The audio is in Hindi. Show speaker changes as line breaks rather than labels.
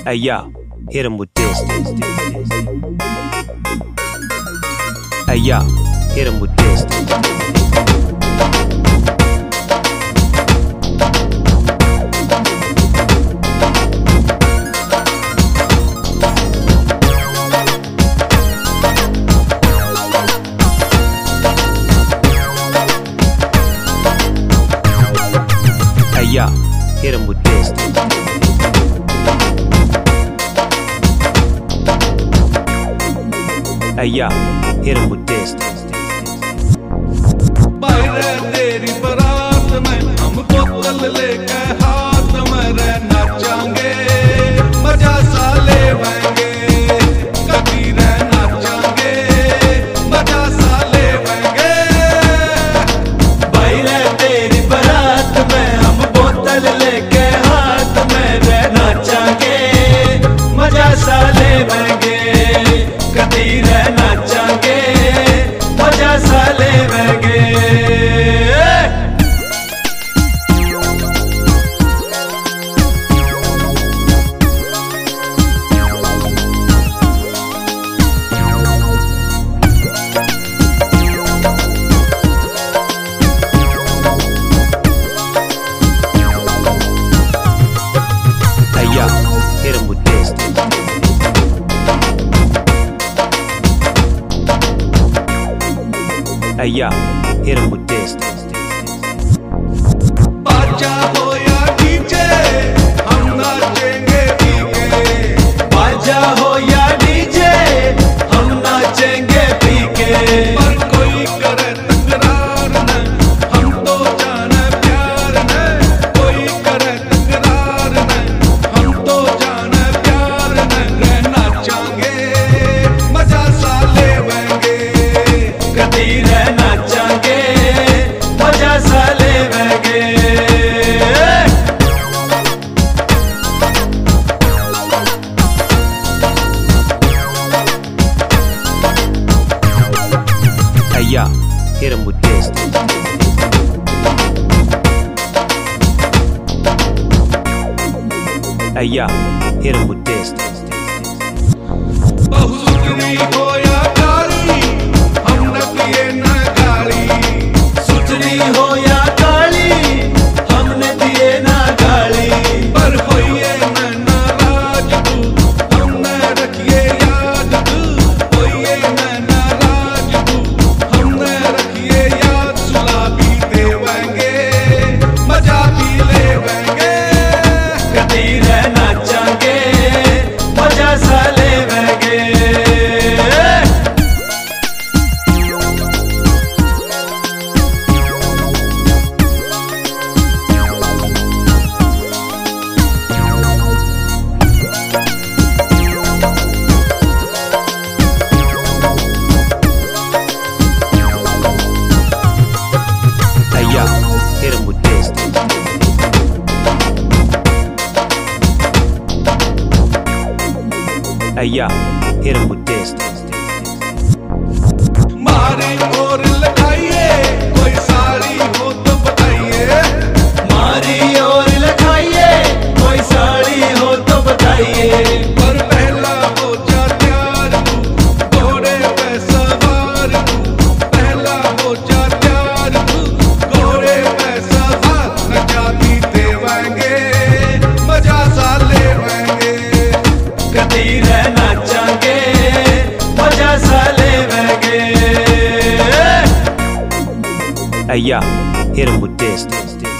Hey yo, hit him with this. Hey yo, hit him with this. Hey yo, hit him with this. Hey yo, hit him with this.
बाहर तेरी बारात में हम बोतल लेके हाथ में रे नाचांगे, मजा सा लेवांगे, कभी रे नाचांगे, मजा सा लेवांगे।
बाहर तेरी बारात में हम बोतल लेके हाथ में रे नाचांगे, मजा सा लेवांगे, कभी रे नाचांगे, मजा सा लेवांगे।
Hey yo, hit him with this. Hey yo, hit him with this.
बाजा हो या डीजे हम नाचेंगे पीके,
बाजा हो या डीजे हम नाचेंगे पीके।
पर कोई करे तकरार न, हम तो जाने प्यार न, कोई करे तकरार न, हम तो जाने प्यार न, रे नाचांगे, मजा सा लेवांगे,
कभी रे नाचांगे, मजा सा लेवांगे।
Hey yo, hit him with this. Hey yo, hit him with this.
बहु सुथरी हो या काली, हम न पिए न गाली,
सुथरी हो या काली हमने दिए ना गाली।
पर होइए न नाराज तू, हम न रखिए याद तू, होइए न नाराज तू, हम न रखिए याद, सुला भी देवांगे, मजा भी लेवांगे,
कभी रे नाचांगे, मजा सा लेवांगे।
Hey yo, hit him with this. Hey yo, hit him with this.
मारे और लगाइए, कोई साड़ी हो तो बताइए,
मारी और लखाइए, कोई साड़ी हो तो बताइए।
पर पहला हो जा प्यार तू, घोड़े पे सवार तू, पहला हो जा प्यार तू, घोड़े पे सवार, नचा भी देवांगे, मजा सा लेवांगे,
कभी रे नाचांगे, मजा सा लेवांगे।
Hey yo, hit him with this.